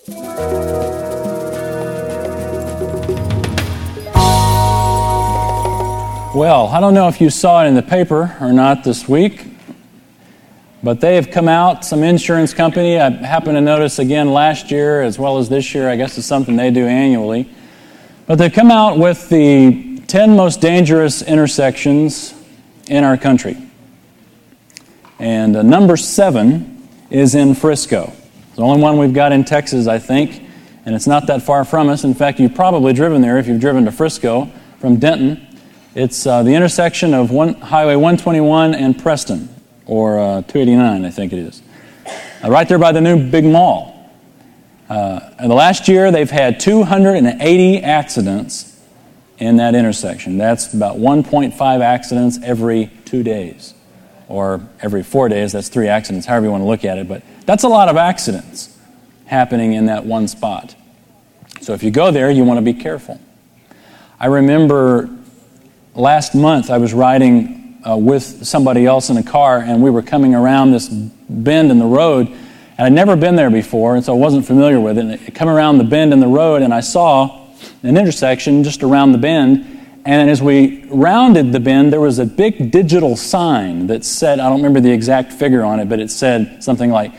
Well, I don't know if you saw it in the paper or not this week, but they have come out, some insurance company, I happened to notice again last year as well as this year, I guess it's something they do annually, but they've come out with the 10 most dangerous intersections in our country. And number 7 is in Frisco. It's the only one we've got in Texas, I think, and it's not that far from us. In fact, you've probably driven there if you've driven to Frisco from Denton. It's the intersection of Highway 121 and Preston, or 289, I think it is. Right there by the new big mall. In the last year, they've had 280 accidents in that intersection. That's about 1.5 accidents every 2 days. Or every 4 days, that's 3 accidents, however you want to look at it. But that's a lot of accidents happening in that one spot. So if you go there, you want to be careful. I remember last month, I was riding with somebody else in a car, and we were coming around this bend in the road, and I'd never been there before, and so I wasn't familiar with it. And I come around the bend in the road, and I saw an intersection just around the bend, and as we rounded the bend, there was a big digital sign that said, I don't remember the exact figure on it, but it said something like,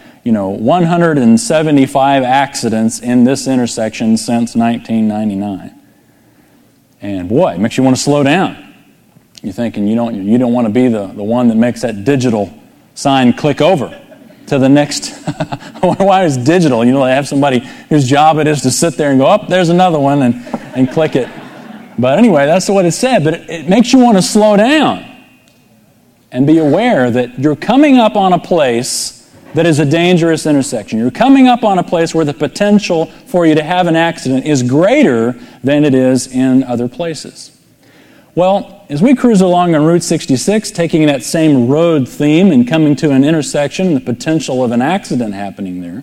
175 accidents in this intersection since 1999. And boy, it makes you want to slow down. You're thinking you don't want to be the one that makes that digital sign click over to the next. Why is digital? They have somebody whose job it is to sit there and go, oh, there's another one, and click it. But anyway, that's what it said. But it makes you want to slow down and be aware that you're coming up on a place that is a dangerous intersection. You're coming up on a place where the potential for you to have an accident is greater than it is in other places. Well, as we cruise along on Route 66, taking that same road theme and coming to an intersection, the potential of an accident happening there,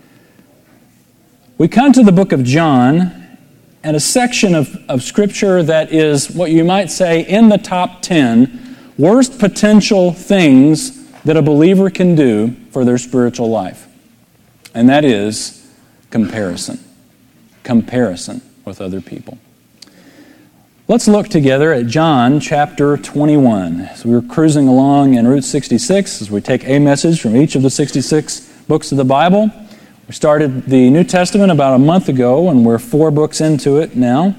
we come to the book of John and a section of Scripture that is what you might say in the top 10 worst potential things that a believer can do for their spiritual life. And that is comparison. Comparison with other people. Let's look together at John chapter 21. So we're cruising along in Route 66 as we take a message from each of the 66 books of the Bible. We started the New Testament about a month ago, and we're 4 books into it now.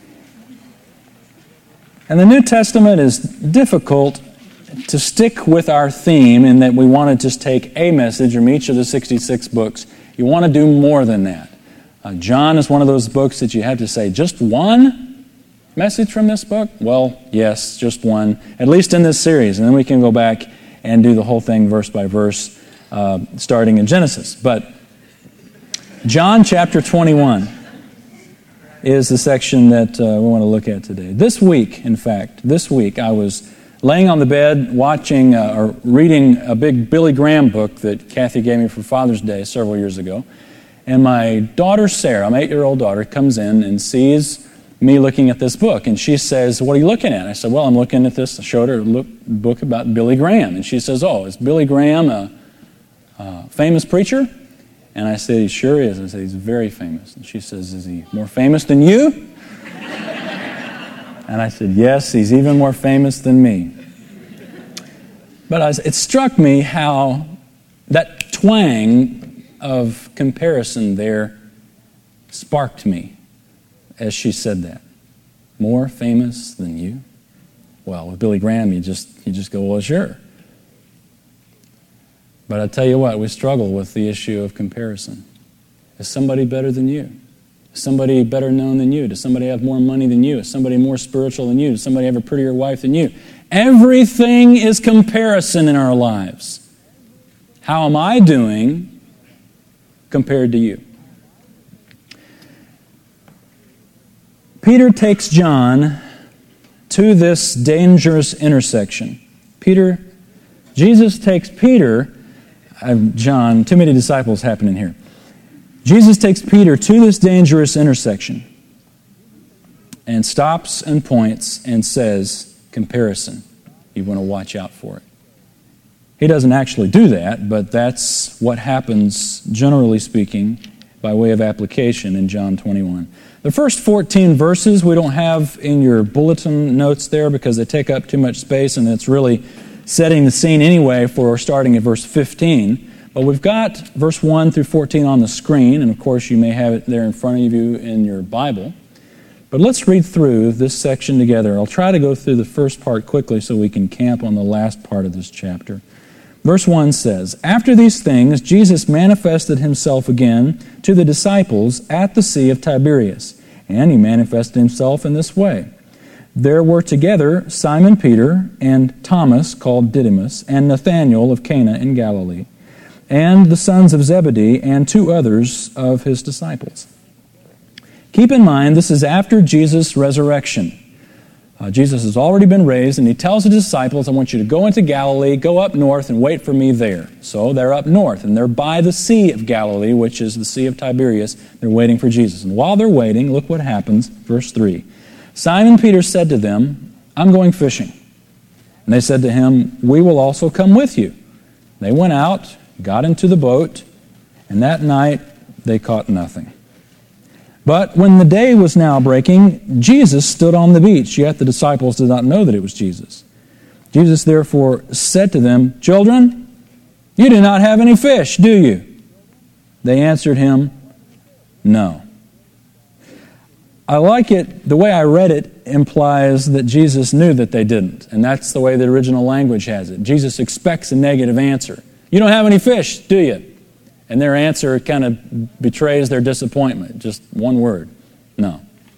And the New Testament is difficult to stick with our theme in that we want to just take a message from each of the 66 books. You want to do more than that. John is one of those books that you have to say, just one message from this book? Well, yes, just one, at least in this series. And then we can go back and do the whole thing verse by verse, starting in Genesis. But John chapter 21 is the section that we want to look at today. This week, I was laying on the bed watching or reading a big Billy Graham book that Kathy gave me for Father's Day several years ago. And my daughter, Sarah, my 8-year-old daughter, comes in and sees me looking at this book. And she says, what are you looking at? I said, well, I'm looking at this. I showed her a book about Billy Graham. And she says, oh, is Billy Graham a famous preacher? And I said, he sure is. I said, he's very famous. And she says, is he more famous than you? And I said, yes, he's even more famous than me. But it struck me how that twang of comparison there sparked me as she said that. More famous than you? Well, with Billy Graham, you just go, well, sure. But I tell you what, we struggle with the issue of comparison. Is somebody better than you? Is somebody better known than you? Does somebody have more money than you? Is somebody more spiritual than you? Does somebody have a prettier wife than you? Everything is comparison in our lives. How am I doing compared to you? Peter takes John to this dangerous intersection. Jesus takes Peter, John, too many disciples happening here. Jesus takes Peter to this dangerous intersection and stops and points and says, comparison. You want to watch out for it. He doesn't actually do that, but that's what happens, generally speaking, by way of application in John 21. The first 14 verses we don't have in your bulletin notes there because they take up too much space, and it's really setting the scene anyway for starting at verse 15. But we've got verse 1 through 14 on the screen, and of course you may have it there in front of you in your Bible. But let's read through this section together. I'll try to go through the first part quickly so we can camp on the last part of this chapter. Verse 1 says, "After these things, Jesus manifested himself again to the disciples at the Sea of Tiberias, and he manifested himself in this way. There were together Simon Peter and Thomas, called Didymus, and Nathanael of Cana in Galilee, and the sons of Zebedee, and 2 others of his disciples." Keep in mind, this is after Jesus' resurrection. Jesus has already been raised, and he tells the disciples, I want you to go into Galilee, go up north, and wait for me there. So they're up north, and they're by the Sea of Galilee, which is the Sea of Tiberias. They're waiting for Jesus. And while they're waiting, look what happens. Verse 3. Simon Peter said to them, "I'm going fishing." And they said to him, "We will also come with you." They went out, got into the boat, and that night they caught nothing. But when the day was now breaking, Jesus stood on the beach, yet the disciples did not know that it was Jesus. Jesus therefore said to them, "Children, you do not have any fish, do you?" They answered him, "No." I like it, the way I read it implies that Jesus knew that they didn't, and that's the way the original language has it. Jesus expects a negative answer. "You don't have any fish, do you?" And their answer kind of betrays their disappointment. Just one word, "No."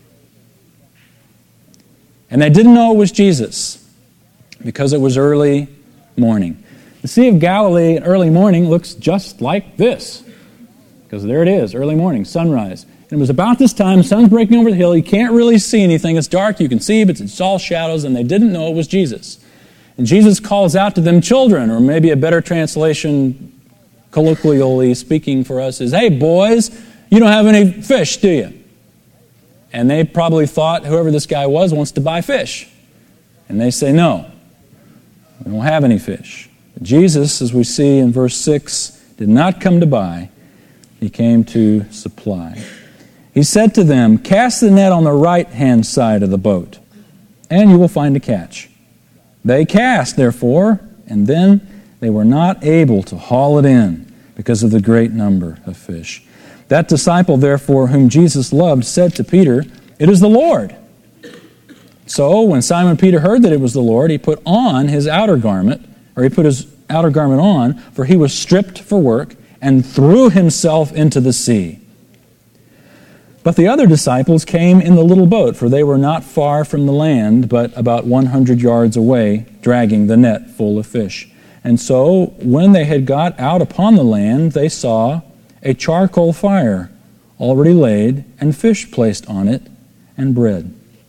And they didn't know it was Jesus because it was early morning. The Sea of Galilee at early morning looks just like this. Because there it is, early morning, sunrise. And it was about this time, the sun's breaking over the hill, you can't really see anything, it's dark, you can see, but it's all shadows, and they didn't know it was Jesus. And Jesus calls out to them, "Children," or maybe a better translation, colloquially speaking for us, is, "Hey boys, you don't have any fish, do you?" And they probably thought whoever this guy was wants to buy fish. And they say, "No, we don't have any fish." But Jesus, as we see in verse 6, did not come to buy, he came to supply. He said to them, "Cast the net on the right-hand side of the boat, and you will find a catch." They cast, therefore, and then they were not able to haul it in because of the great number of fish. That disciple, therefore, whom Jesus loved, said to Peter, "It is the Lord." So when Simon Peter heard that it was the Lord, he put on his outer garment, or he put his outer garment on, for he was stripped for work, and threw himself into the sea. But the other disciples came in the little boat, for they were not far from the land, but about 100 yards away, dragging the net full of fish. And so, when they had got out upon the land, they saw a charcoal fire already laid, and fish placed on it, and bread.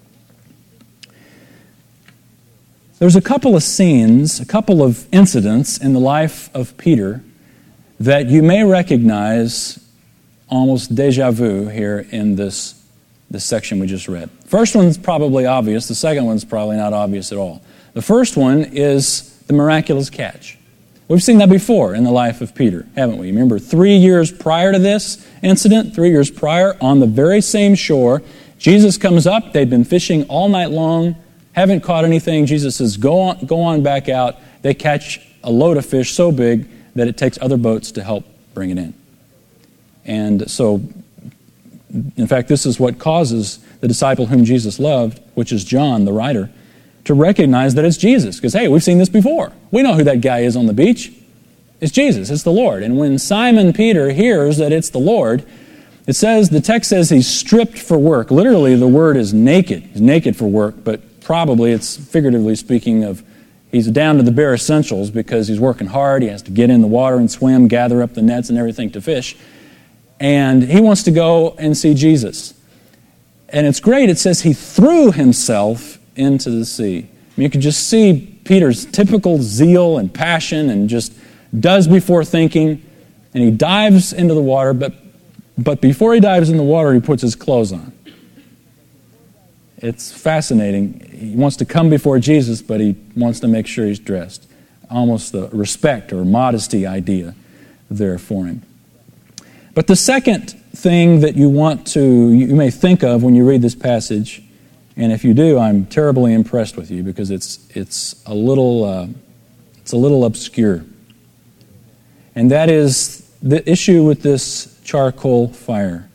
There's a couple of scenes, a couple of incidents in the life of Peter that you may recognize almost déjà vu here in this section we just read. First one's probably obvious. The second one's probably not obvious at all. The first one is the miraculous catch. We've seen that before in the life of Peter, haven't we? Remember, 3 years prior to this incident, 3 years prior, on the very same shore, Jesus comes up. They've been fishing all night long, haven't caught anything. Jesus says, go on back out. They catch a load of fish so big that it takes other boats to help bring it in. And so, in fact, this is what causes the disciple whom Jesus loved, which is John, the writer, to recognize that it's Jesus. Because, hey, we've seen this before. We know who that guy is on the beach. It's Jesus. It's the Lord. And when Simon Peter hears that it's the Lord, the text says he's stripped for work. Literally, the word is naked. He's naked for work, but probably it's figuratively speaking of he's down to the bare essentials because he's working hard. He has to get in the water and swim, gather up the nets and everything to fish. And he wants to go and see Jesus. And it's great. It says he threw himself into the sea. I mean, you can just see Peter's typical zeal and passion and just does before thinking. And he dives into the water, but before he dives in the water, he puts his clothes on. It's fascinating. He wants to come before Jesus, but he wants to make sure he's dressed. Almost the respect or modesty idea there for him. But the second thing that you may think of when you read this passage, and if you do, I'm terribly impressed with you because it's a little obscure. And that is the issue with this charcoal fire.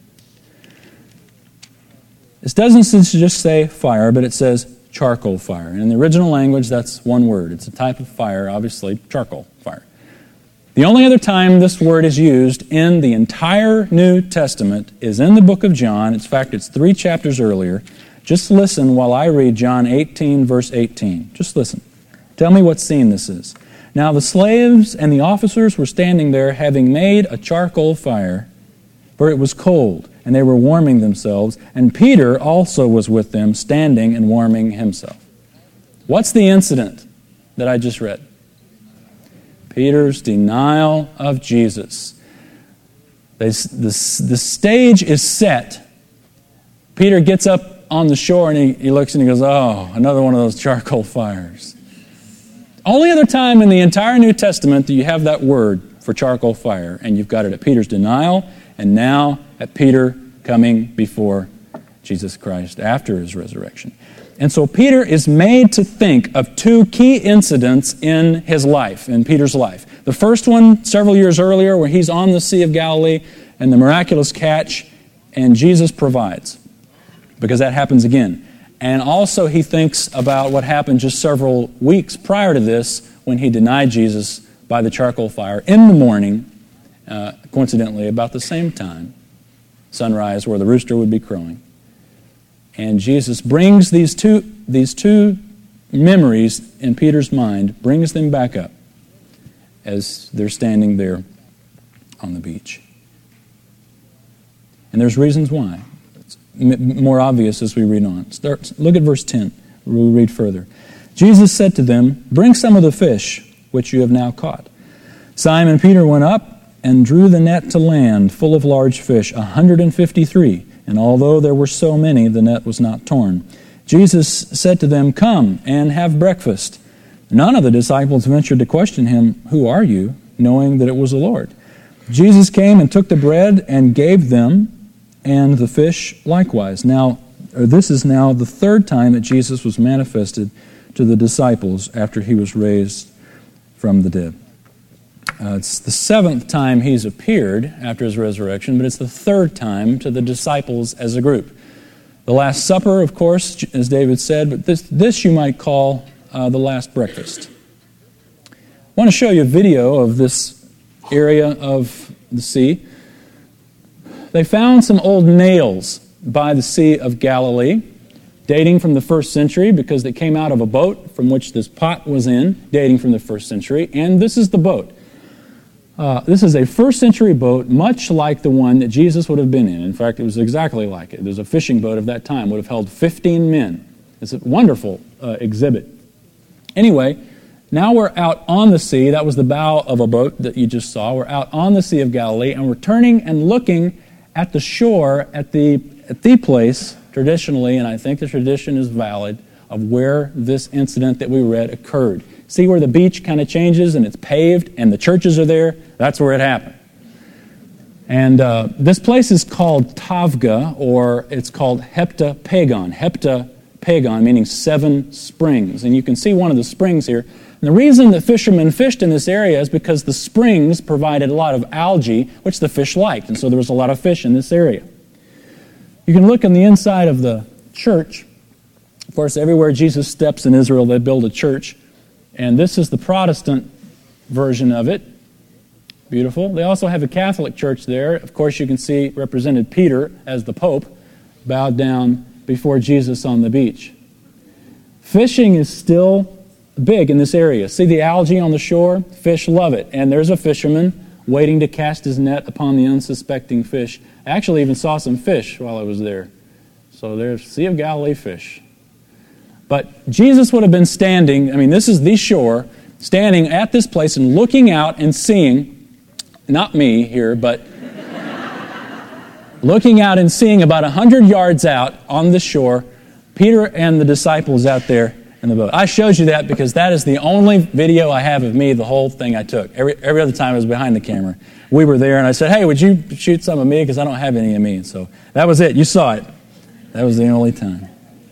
It doesn't just say fire, but it says charcoal fire. And in the original language, that's one word. It's a type of fire, obviously, charcoal fire. The only other time this word is used in the entire New Testament is in the book of John. In fact, it's 3 chapters earlier. Just listen while I read John 18, verse 18. Just listen. Tell me what scene this is. Now the slaves and the officers were standing there, having made a charcoal fire, for it was cold, and they were warming themselves, and Peter also was with them, standing and warming himself. What's the incident that I just read? Peter's denial of Jesus. The stage is set. Peter gets up on the shore and he looks and he goes, oh, another one of those charcoal fires. Only other time in the entire New Testament that you have that word for charcoal fire, and you've got it at Peter's denial, and now at Peter coming before Jesus Christ after his resurrection. And so Peter is made to think of 2 key incidents in his life, in Peter's life. The first one, several years earlier, where he's on the Sea of Galilee, and the miraculous catch, and Jesus provides, because that happens again. And also he thinks about what happened just several weeks prior to this, when he denied Jesus by the charcoal fire in the morning, coincidentally about the same time, sunrise, where the rooster would be crowing. And Jesus brings these two memories in Peter's mind, brings them back up as they're standing there on the beach. And there's reasons why. It's more obvious as we read on. Look at verse 10. We'll read further. Jesus said to them, "Bring some of the fish which you have now caught." Simon Peter went up and drew the net to land, full of large fish, 153. And although there were so many, the net was not torn. Jesus said to them, "Come and have breakfast." None of the disciples ventured to question him, "Who are you?" knowing that it was the Lord. Jesus came and took the bread and gave them, and the fish likewise. This is now the 3rd time that Jesus was manifested to the disciples after he was raised from the dead. It's the 7th time he's appeared after his resurrection, but it's the 3rd time to the disciples as a group. The Last Supper, of course, as David said, but this you might call the last breakfast. I want to show you a video of this area of the sea. They found some old nails by the Sea of Galilee, dating from the 1st century, because they came out of a boat from which this pot was in, dating from the 1st century, and this is the boat. This is a 1st century boat, much like the one that Jesus would have been in. In fact, it was exactly like it. It was a fishing boat of that time, would have held 15 men. It's a wonderful exhibit. Anyway, now we're out on the sea. That was the bow of a boat that you just saw. We're out on the Sea of Galilee, and we're turning and looking at the shore, at the place, traditionally, and I think the tradition is valid, of where this incident that we read occurred. See where the beach kind of changes and it's paved and the churches are there? That's where it happened. And this place is called Tavga, or it's called Heptapagon. Heptapagon, meaning 7 springs. And you can see one of the springs here. And the reason that fishermen fished in this area is because the springs provided a lot of algae, which the fish liked. And so there was a lot of fish in this area. You can look on the inside of the church. Of course, everywhere Jesus steps in Israel, they build a church. And this is the Protestant version of it. Beautiful. They also have a Catholic church there. Of course, you can see represented Peter as the Pope, bowed down before Jesus on the beach. Fishing is still big in this area. See the algae on the shore? Fish love it. And there's a fisherman waiting to cast his net upon the unsuspecting fish. I actually even saw some fish while I was there. So there's Sea of Galilee fish. But Jesus would have been standing, this is the shore, standing at this place and looking out and seeing, not me here, but looking out and seeing about 100 yards out on the shore, Peter and the disciples out there, in the boat. I showed you that because that is the only video I have of me, the whole thing I took. Every other time I was behind the camera. We were there, and I said, hey, would you shoot some of me? Because I don't have any of me. So that was it. You saw it. That was the only time.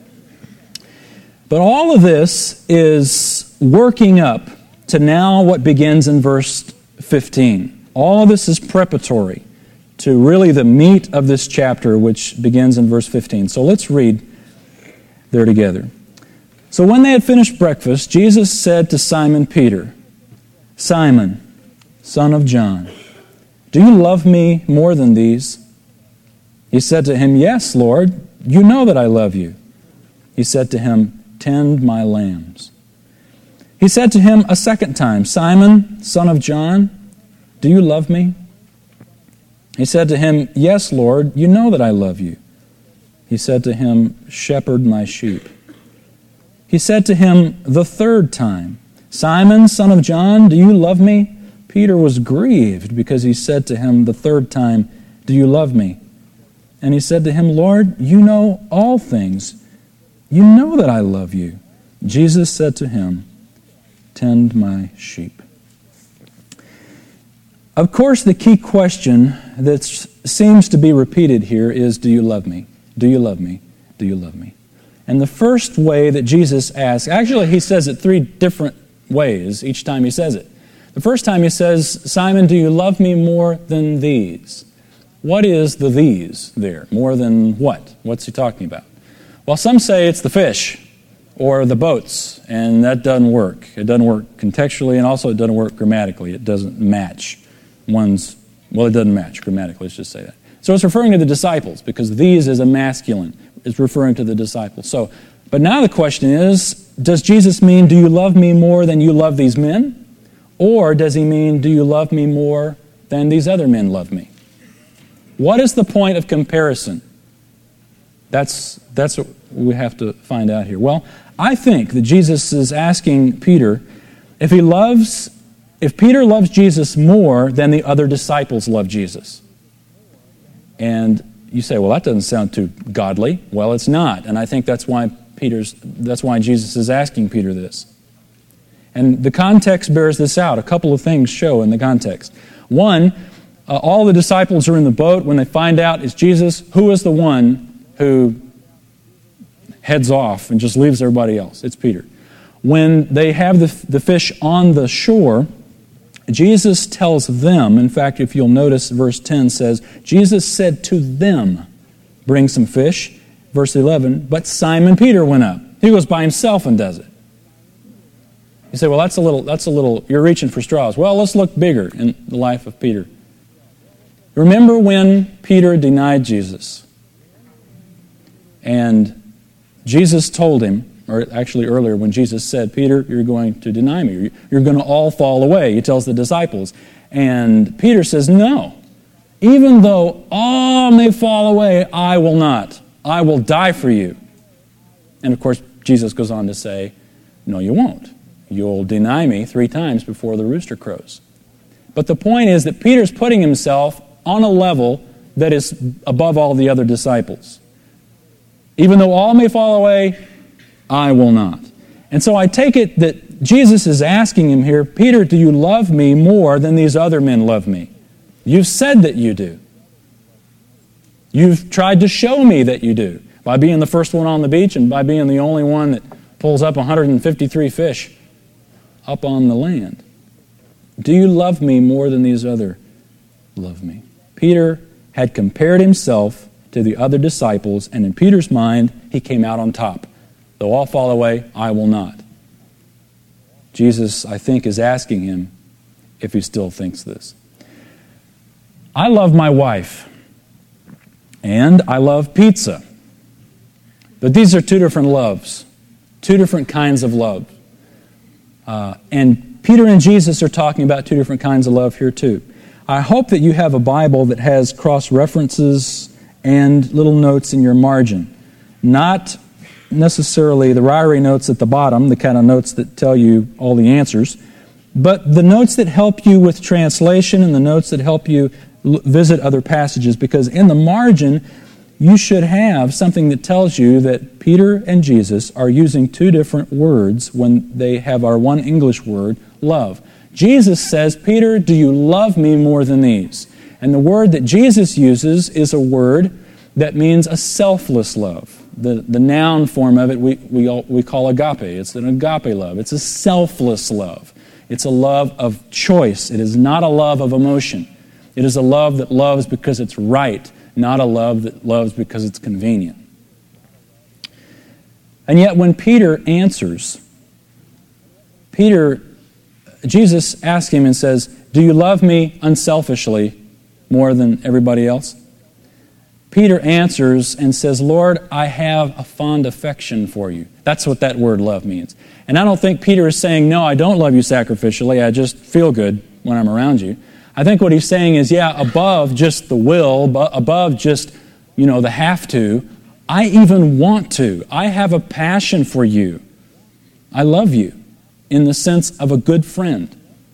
But all of this is working up to now what begins in verse 15. All of this is preparatory to really the meat of this chapter, which begins in verse 15. So let's read there together. So when they had finished breakfast, Jesus said to Simon Peter, Simon, son of John, do you love me more than these? He said to him, yes, Lord, you know that I love you. He said to him, tend my lambs. He said to him a second time, Simon, son of John, do you love me? He said to him, yes, Lord, you know that I love you. He said to him, shepherd my sheep. He said to him the third time, Simon, son of John, do you love me? Peter was grieved because he said to him the third time, do you love me? And he said to him, Lord, you know all things. You know that I love you. Jesus said to him, tend my sheep. Of course, the key question that seems to be repeated here is, do you love me? Do you love me? Do you love me? And the first way that Jesus asks, actually he says it three different ways each time he says it. The first time he says, Simon, do you love me more than these? What is the these there? More than what? What's he talking about? Well, some say it's the fish or the boats, and that doesn't work. It doesn't work contextually, and also it doesn't work grammatically. It doesn't match it doesn't match grammatically, let's just say that. So it's referring to the disciples, because these is a masculine. It's referring to the disciples. But now the question is, does Jesus mean, do you love me more than you love these men? Or does he mean, do you love me more than these other men love me? What is the point of comparison? That's what we have to find out here. Well, I think that Jesus is asking Peter if Peter loves Jesus more than the other disciples love Jesus. And you say, well, that doesn't sound too godly. Well, it's not. And I think that's why Jesus is asking Peter this. And the context bears this out. A couple of things show in the context. One, all the disciples are in the boat. When they find out it's Jesus, who is the one who heads off and just leaves everybody else? It's Peter. When they have the fish on the shore, Jesus tells them, in fact, if you'll notice, verse 10 says, Jesus said to them, bring some fish. Verse 11, but Simon Peter went up. He goes by himself and does it. You say, well, that's a little, you're reaching for straws. Well, let's look bigger in the life of Peter. Remember when Peter denied Jesus? And Jesus told him, or actually earlier when Jesus said, Peter, you're going to deny me. You're going to all fall away, he tells the disciples. And Peter says, no. Even though all may fall away, I will not. I will die for you. And of course, Jesus goes on to say, no, you won't. You'll deny me 3 times before the rooster crows. But the point is that Peter's putting himself on a level that is above all the other disciples. Even though all may fall away, I will not. And so I take it that Jesus is asking him here, Peter, do you love me more than these other men love me? You've said that you do. You've tried to show me that you do by being the first one on the beach and by being the only one that pulls up 153 fish up on the land. Do you love me more than these other love me? Peter had compared himself to the other disciples, and in Peter's mind, he came out on top. Though all fall away, I will not. Jesus, I think, is asking him if he still thinks this. I love my wife, and I love pizza. But these are 2 different loves, 2 different kinds of love. And Peter and Jesus are talking about 2 different kinds of love here too. I hope that you have a Bible that has cross-references and little notes in your margin. Not necessarily the Ryrie notes at the bottom, the kind of notes that tell you all the answers, but the notes that help you with translation and the notes that help you visit other passages, because in the margin you should have something that tells you that Peter and Jesus are using two different words when they have our one English word, love. Jesus says, Peter, do you love me more than these? And the word that Jesus uses is a word that means a selfless love. The noun form of it we call agape. It's an agape love. It's a selfless love. It's a love of choice. It is not a love of emotion. It is a love that loves because it's right, not a love that loves because it's convenient. And yet when Peter answers, Jesus asks him and says, do you love me unselfishly more than everybody else? Peter answers and says, Lord, I have a fond affection for you. That's what that word love means. And I don't think Peter is saying, no, I don't love you sacrificially. I just feel good when I'm around you. I think what he's saying is, above just the will, above just, the have to, I even want to. I have a passion for you. I love you in the sense of a good friend.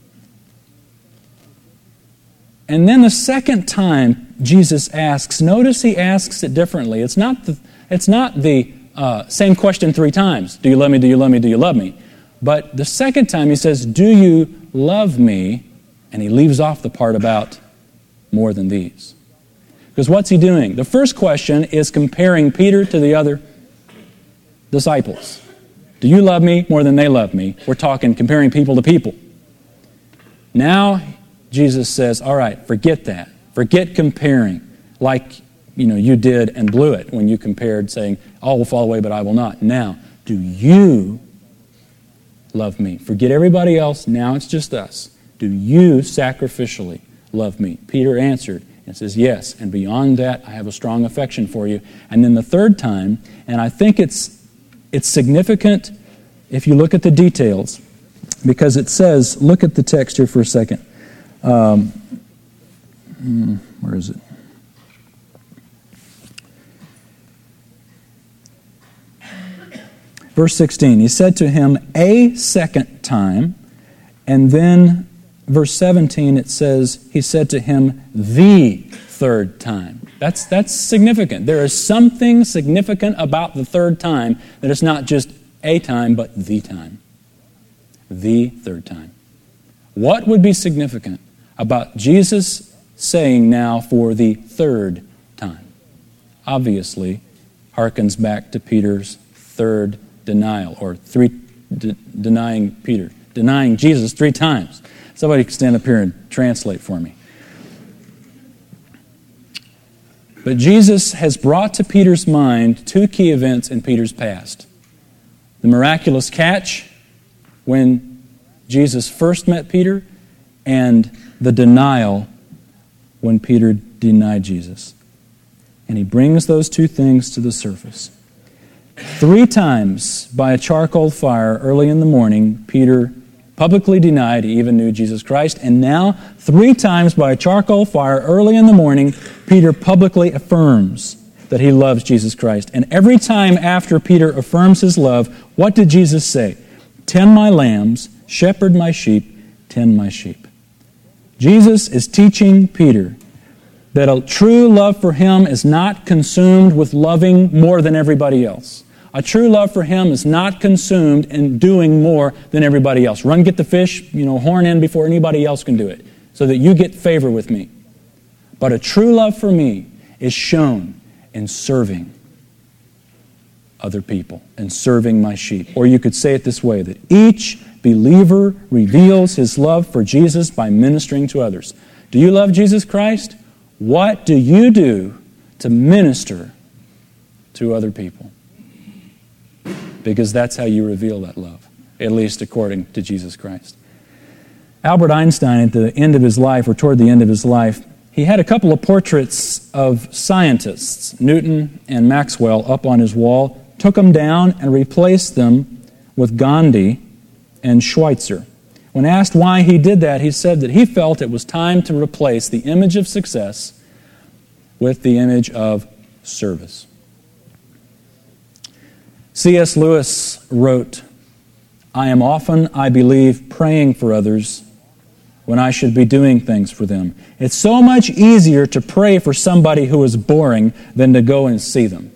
And then the second time Jesus asks, notice he asks it differently. It's not the same question three times. Do you love me? Do you love me? Do you love me? But the second time he says, do you love me? And he leaves off the part about more than these. Because what's he doing? The first question is comparing Peter to the other disciples. Do you love me more than they love me? We're talking comparing people to people. Now Jesus says, all right, forget that. Forget comparing like you did and blew it when you compared saying, all will fall away, but I will not. Now, do you love me? Forget everybody else. Now it's just us. Do you sacrificially love me? Peter answered and says, yes, and beyond that, I have a strong affection for you. And then the third time, and I think it's significant if you look at the details, because it says, look at the text here for a second. Where is it? Verse 16, he said to him a second time, and then verse 17 it says, he said to him the third time. That's significant. There is something significant about the third time that it's not just a time, but the time. The third time. What would be significant about Jesus saying now for the third time? Obviously, harkens back to Peter's third denial, or denying Jesus three times. Somebody can stand up here and translate for me. But Jesus has brought to Peter's mind two key events in Peter's past. The miraculous catch when Jesus first met Peter, and the denial when Peter denied Jesus. And he brings those two things to the surface. 3 times by a charcoal fire early in the morning, Peter publicly denied he even knew Jesus Christ. And now, 3 times by a charcoal fire early in the morning, Peter publicly affirms that he loves Jesus Christ. And every time after Peter affirms his love, what did Jesus say? Tend my lambs, shepherd my sheep, tend my sheep. Jesus is teaching Peter that a true love for him is not consumed with loving more than everybody else. A true love for him is not consumed in doing more than everybody else. Run, get the fish, horn in before anybody else can do it, so that you get favor with me. But a true love for me is shown in serving other people and serving my sheep. Or you could say it this way, that each believer reveals his love for Jesus by ministering to others. Do you love Jesus Christ? What do you do to minister to other people? Because that's how you reveal that love, at least according to Jesus Christ. Albert Einstein, at the end of his life, or toward the end of his life, he had a couple of portraits of scientists, Newton and Maxwell, up on his wall, took them down and replaced them with Gandhi and Schweitzer. When asked why he did that, he said that he felt it was time to replace the image of success with the image of service. C.S. Lewis wrote, I am often, I believe, praying for others when I should be doing things for them. It's so much easier to pray for somebody who is boring than to go and see them.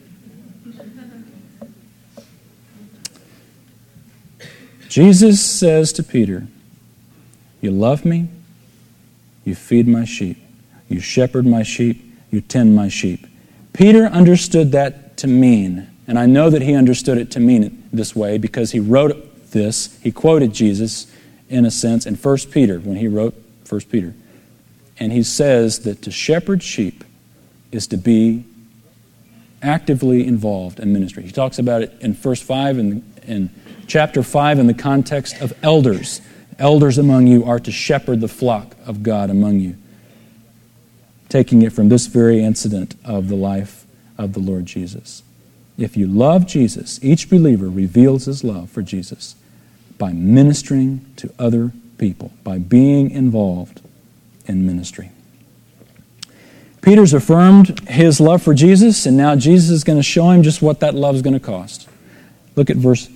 Jesus says to Peter, you love me, you feed my sheep, you shepherd my sheep, you tend my sheep. Peter understood that to mean, and I know that he understood it to mean it this way because he wrote this, he quoted Jesus in a sense in 1 Peter, when he wrote 1 Peter. And he says that to shepherd sheep is to be actively involved in ministry. He talks about it in verse 5 in chapter 5 in the context of elders. Elders among you are to shepherd the flock of God among you. Taking it from this very incident of the life of the Lord Jesus. If you love Jesus, each believer reveals his love for Jesus by ministering to other people, by being involved in ministry. Peter's affirmed his love for Jesus, and now Jesus is going to show him just what that love is going to cost. Look at verse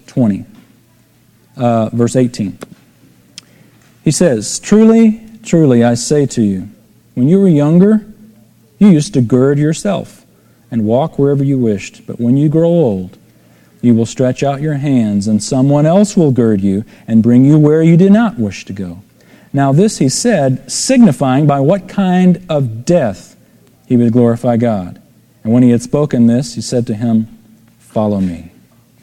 18. He says, truly, truly, I say to you, when you were younger, you used to gird yourself and walk wherever you wished. But when you grow old, you will stretch out your hands, and someone else will gird you and bring you where you did not wish to go. Now this he said, signifying by what kind of death he would glorify God. And when he had spoken this, he said to him, follow me.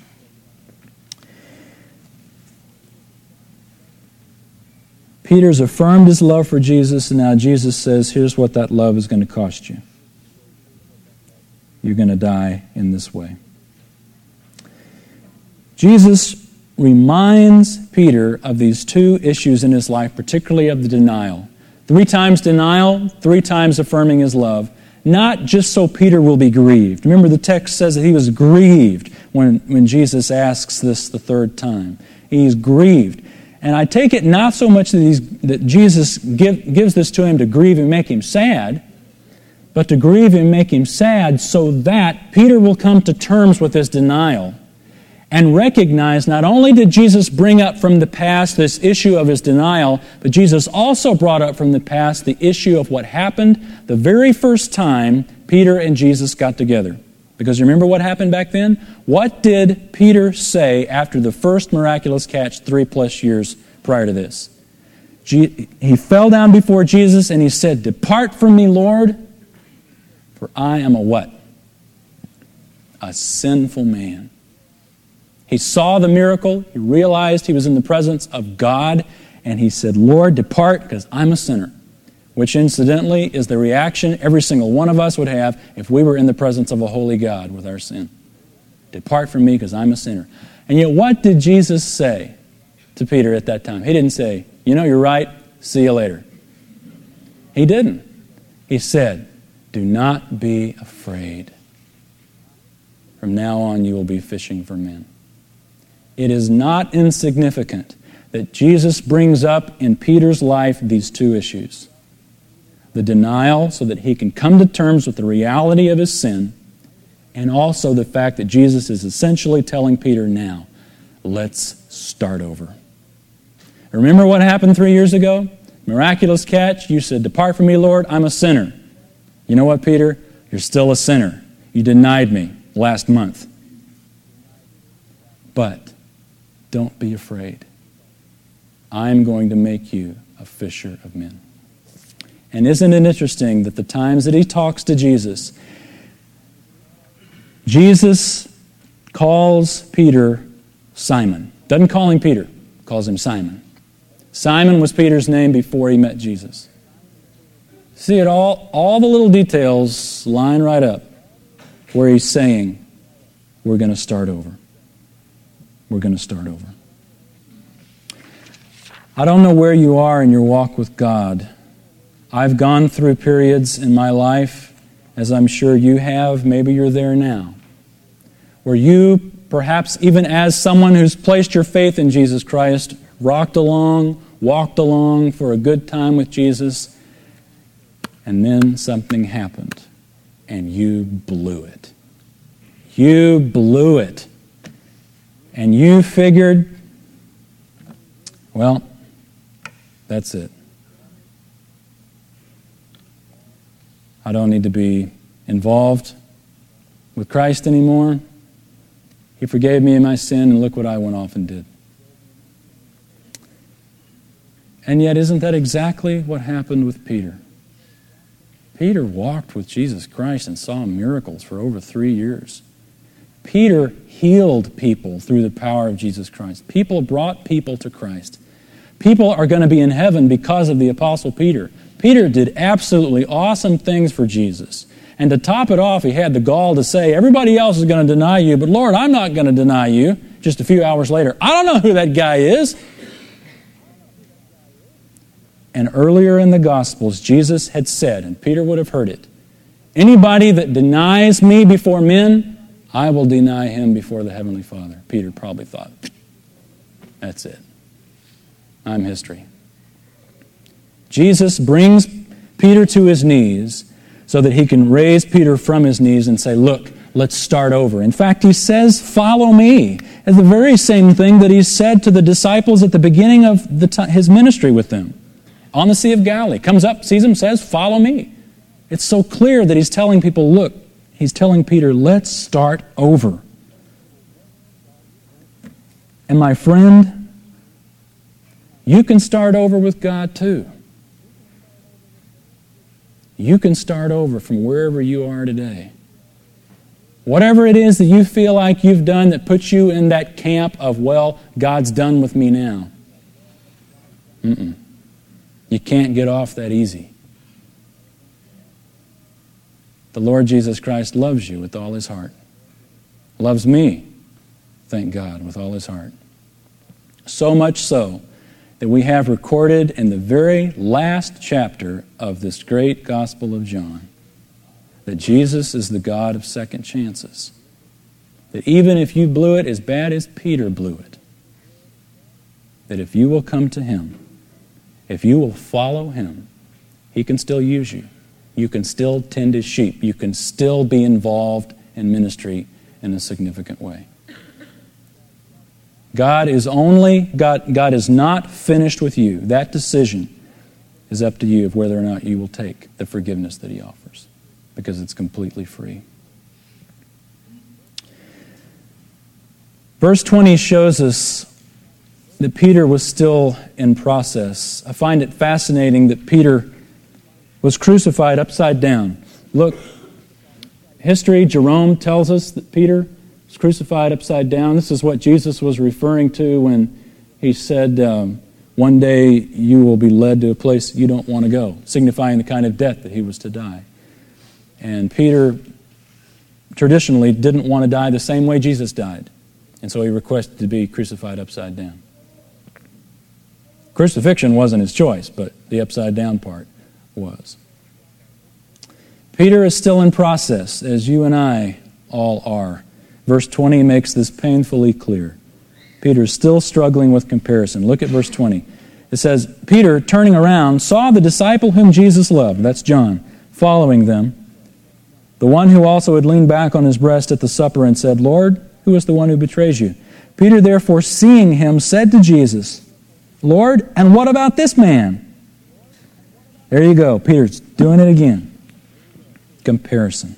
Peter's affirmed his love for Jesus, and now Jesus says, here's what that love is going to cost you. You're going to die in this way. Jesus reminds Peter of these two issues in his life, particularly of the denial. 3 times denial, 3 times affirming his love. Not just so Peter will be grieved. Remember the text says that he was grieved when Jesus asks this the 3rd time. He's grieved. And I take it not so much that Jesus gives this to him to grieve and make him sad, but to grieve and make him sad so that Peter will come to terms with his denial and recognize not only did Jesus bring up from the past this issue of his denial, but Jesus also brought up from the past the issue of what happened the very first time Peter and Jesus got together. Because remember what happened back then? What did Peter say after the first miraculous catch 3+ years prior to this? He fell down before Jesus and he said, depart from me, Lord, for I am a what? A sinful man. He saw the miracle, he realized he was in the presence of God, and he said, Lord, depart, because I'm a sinner. Which incidentally is the reaction every single one of us would have if we were in the presence of a holy God with our sin. Depart from me, because I'm a sinner. And yet what did Jesus say to Peter at that time? He didn't say, you know, you're right, see you later. He didn't. He said, do not be afraid. From now on you will be fishing for men. It is not insignificant that Jesus brings up in Peter's life these 2 issues. The denial so that he can come to terms with the reality of his sin, and also the fact that Jesus is essentially telling Peter now, let's start over. Remember what happened 3 years ago? Miraculous catch. You said, depart from me, Lord, I'm a sinner. You know what, Peter? You're still a sinner. You denied me last month. But don't be afraid. I'm going to make you a fisher of men. And isn't it interesting that the times that he talks to Jesus, Jesus calls Peter Simon. Doesn't call him Peter, calls him Simon. Simon was Peter's name before he met Jesus. See it all the little details line right up where he's saying, we're going to start over. We're going to start over. I don't know where you are in your walk with God. I've gone through periods in my life, as I'm sure you have, maybe you're there now, where you, perhaps even as someone who's placed your faith in Jesus Christ, walked along for a good time with Jesus, and then something happened, and you blew it. You blew it. And you figured, well, that's it. I don't need to be involved with Christ anymore. He forgave me of my sin, and look what I went off and did. And yet, isn't that exactly what happened with Peter? Peter walked with Jesus Christ and saw miracles for over 3 years. Peter healed people through the power of Jesus Christ. People brought people to Christ. People are going to be in heaven because of the Apostle Peter. Peter did absolutely awesome things for Jesus. And to top it off, he had the gall to say, everybody else is going to deny you, but Lord, I'm not going to deny you. Just a few hours later, I don't know who that guy is. And earlier in the Gospels, Jesus had said, and Peter would have heard it, anybody that denies me before men, I will deny him before the Heavenly Father. Peter probably thought, that's it. I'm history. Jesus brings Peter to his knees so that he can raise Peter from his knees and say, look, let's start over. In fact, he says, follow me. It's the very same thing that he said to the disciples at the beginning of his ministry with them. On the Sea of Galilee. Comes up, sees him, says, follow me. It's so clear that he's telling people, look, he's telling Peter, let's start over. And my friend, you can start over with God too. You can start over from wherever you are today. Whatever it is that you feel like you've done that puts you in that camp of, well, God's done with me now. You can't get off that easy. The Lord Jesus Christ loves you with all His heart. Loves me, thank God, with all His heart. So much so that we have recorded in the very last chapter of this great Gospel of John that Jesus is the God of second chances. That even if you blew it as bad as Peter blew it, that if you will come to Him, if you will follow Him, He can still use you. You can still tend His sheep. You can still be involved in ministry in a significant way. God is not finished with you. That decision is up to you of whether or not you will take the forgiveness that He offers, because it's completely free. Verse 20 shows us that Peter was still in process. I find it fascinating that Peter was crucified upside down. Look, history, Jerome tells us that Peter was crucified upside down. This is what Jesus was referring to when He said, one day you will be led to a place you don't want to go, signifying the kind of death that He was to die. And Peter traditionally didn't want to die the same way Jesus died. And so he requested to be crucified upside down. Crucifixion wasn't his choice, but the upside down part was. Peter is still in process, as you and I all are. Verse 20 makes this painfully clear. Peter is still struggling with comparison. Look at verse 20. It says, Peter, turning around, saw the disciple whom Jesus loved, that's John, following them, the one who also had leaned back on his breast at the supper and said, Lord, who is the one who betrays you? Peter, therefore, seeing him, said to Jesus, Lord, and what about this man? There you go. Peter's doing it again. Comparison.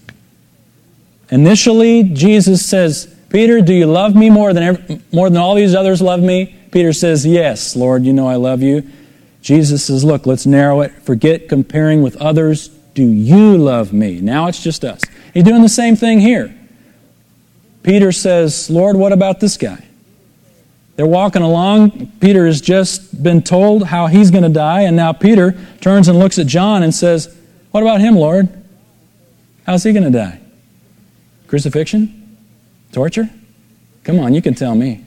Initially, Jesus says, Peter, do you love me more than all these others love me? Peter says, yes, Lord, you know I love you. Jesus says, look, let's narrow it. Forget comparing with others. Do you love me? Now it's just us. He's doing the same thing here. Peter says, Lord, what about this guy? They're walking along. Peter has just been told how he's going to die, and now Peter turns and looks at John and says, what about him, Lord? How's he going to die? Crucifixion? Torture? Come on, you can tell me.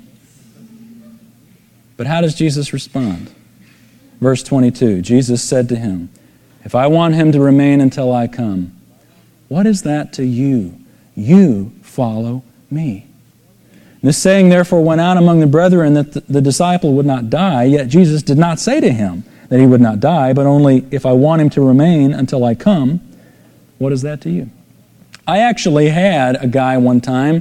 But how does Jesus respond? Verse 22, Jesus said to him, if I want him to remain until I come, what is that to you? You follow me. This saying therefore went out among the brethren that the disciple would not die, yet Jesus did not say to him that he would not die, but only, if I want him to remain until I come, what is that to you? I actually had a guy one time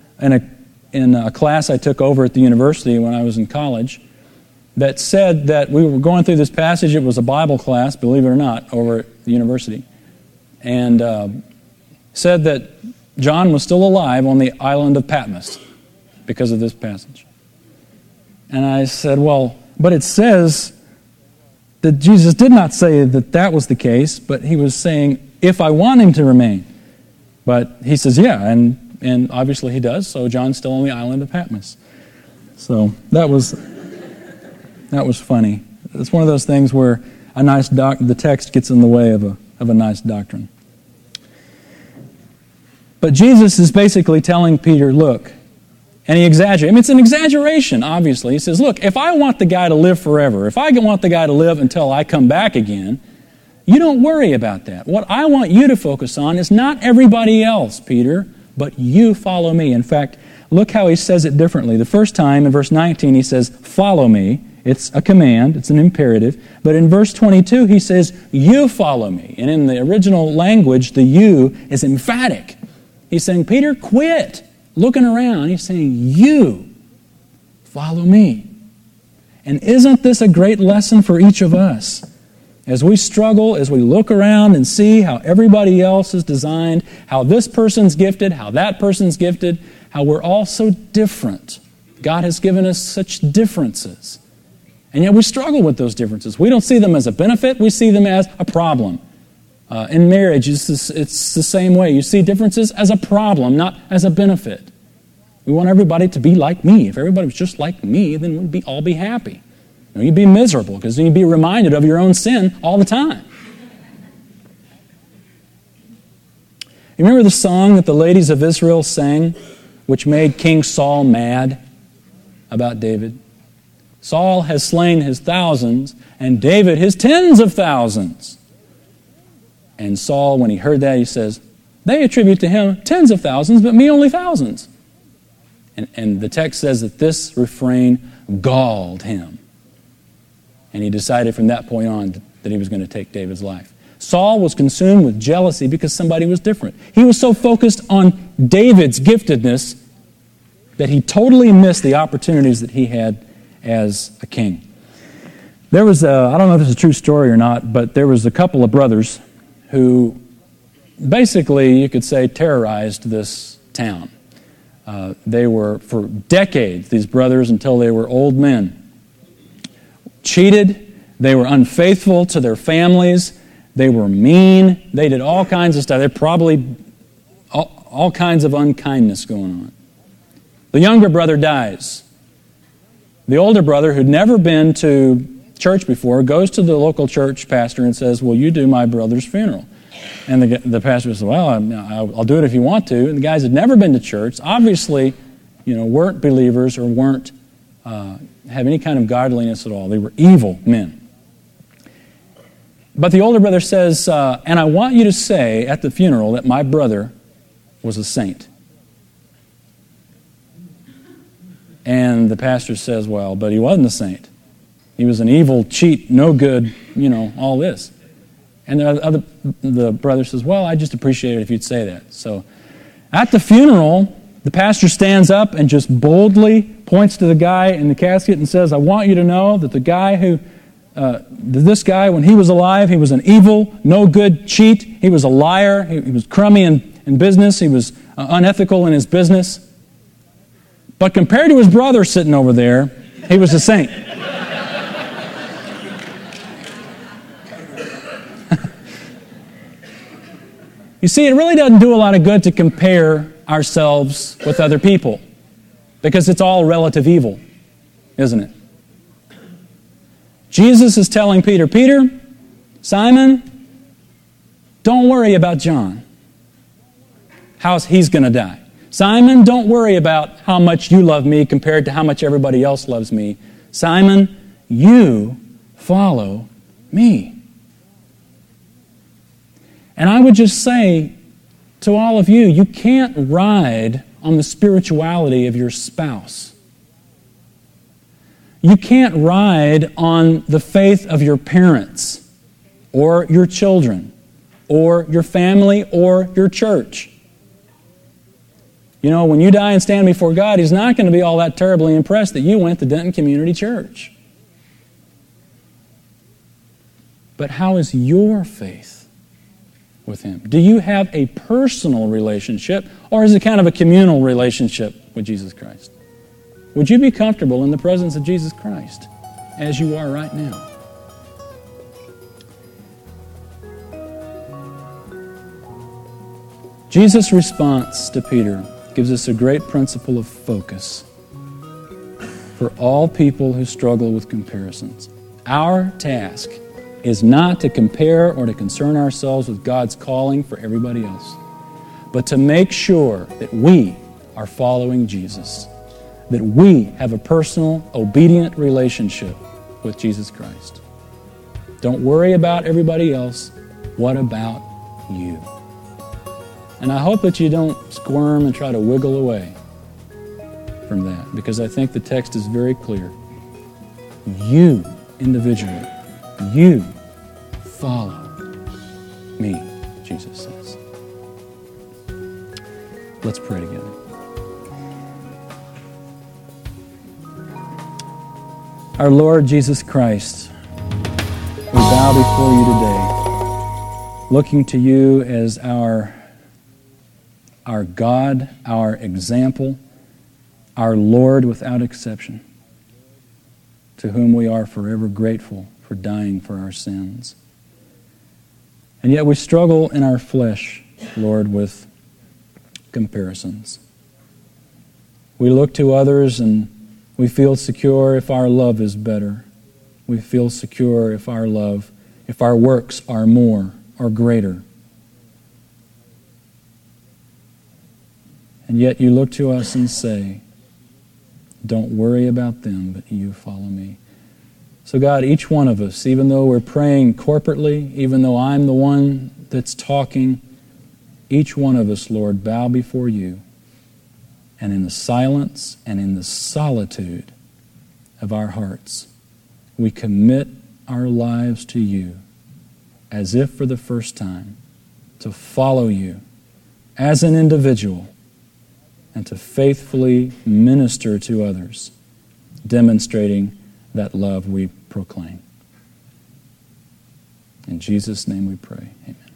in a class I took over at the university when I was in college that said that we were going through this passage. It was a Bible class, believe it or not, over at the university. and said that John was still alive on the island of Patmos because of this passage. And I said, well, but it says that Jesus did not say that that was the case, but he was saying, if I want him to remain. But he says, yeah, and obviously he does, so John's still on the island of Patmos. So that was funny. It's one of those things where the text gets in the way of a nice doctrine. But Jesus is basically telling Peter, look, and he exaggerates. I mean, it's an exaggeration, obviously. He says, look, if I want the guy to live forever, if I want the guy to live until I come back again, you don't worry about that. What I want you to focus on is not everybody else, Peter, but you follow me. In fact, look how he says it differently. The first time, in verse 19, he says, follow me. It's a command. It's an imperative. But in verse 22, he says, you follow me. And in the original language, the you is emphatic. He's saying, Peter, quit looking around. He's saying, you follow me. And isn't this a great lesson for each of us? As we struggle, as we look around and see how everybody else is designed, how this person's gifted, how that person's gifted, how we're all so different. God has given us such differences. And yet we struggle with those differences. We don't see them as a benefit, we see them as a problem. In marriage, it's the same way. You see differences as a problem, not as a benefit. We want everybody to be like me. If everybody was just like me, then we'd all be happy. You'd be miserable because then you'd be reminded of your own sin all the time. You remember the song that the ladies of Israel sang, which made King Saul mad about David? Saul has slain his thousands, and David his tens of thousands. And Saul, when he heard that, he says, they attribute to him tens of thousands, but me only thousands. And the text says that this refrain galled him. And he decided from that point on that he was going to take David's life. Saul was consumed with jealousy because somebody was different. He was so focused on David's giftedness that he totally missed the opportunities that he had as a king. There was I don't know if it's a true story or not, but there was a couple of brothers who basically, you could say, terrorized this town. They were, for decades, these brothers, until they were old men, cheated, they were unfaithful to their families, they were mean, they did all kinds of stuff. They probably all kinds of unkindness going on. The younger brother dies. The older brother, who'd never been to church before, goes to the local church pastor and says, will you do my brother's funeral? And the pastor says, well, I'll do it if you want to. And the guys had never been to church, obviously, weren't believers or weren't have any kind of godliness at all. They were evil men. But the older brother says, and I want you to say at the funeral that my brother was a saint. And the pastor says, well, but he wasn't a saint. He was an evil, cheat, no good, all this. And the brother says, well, I just appreciate it if you'd say that. So at the funeral, the pastor stands up and just boldly points to the guy in the casket and says, I want you to know that the guy this guy, when he was alive, he was an evil, no good cheat. He was a liar. He was crummy in business. He was unethical in his business. But compared to his brother sitting over there, he was a saint. You see, it really doesn't do a lot of good to compare ourselves with other people because it's all relative evil, isn't it? Jesus is telling Peter, Peter, Simon, don't worry about John. How he's going to die. Simon, don't worry about how much you love me compared to how much everybody else loves me. Simon, you follow me. And I would just say to all of you, you can't ride on the spirituality of your spouse. You can't ride on the faith of your parents or your children or your family or your church. When you die and stand before God, He's not going to be all that terribly impressed that you went to Denton Community Church. But how is your faith? with Him? Do you have a personal relationship, or is it kind of a communal relationship with Jesus Christ? Would you be comfortable in the presence of Jesus Christ as you are right now? Jesus' response to Peter gives us a great principle of focus for all people who struggle with comparisons. Our task is not to compare or to concern ourselves with God's calling for everybody else, but to make sure that we are following Jesus, that we have a personal, obedient relationship with Jesus Christ. Don't worry about everybody else. What about you? And I hope that you don't squirm and try to wiggle away from that, because I think the text is very clear. You, individually, you follow me, Jesus says. Let's pray together. Our Lord Jesus Christ, we bow before you today, looking to you as our God, our example, our Lord without exception, to whom we are forever grateful for dying for our sins. And yet we struggle in our flesh, Lord, with comparisons. We look to others and we feel secure if our love is better. We feel secure if our works are more or greater. And yet you look to us and say, don't worry about them, but you follow me. So God, each one of us, even though we're praying corporately, even though I'm the one that's talking, each one of us, Lord, bow before you. And in the silence and in the solitude of our hearts, we commit our lives to you as if for the first time, to follow you as an individual and to faithfully minister to others, demonstrating that love we proclaim. In Jesus' name we pray. Amen.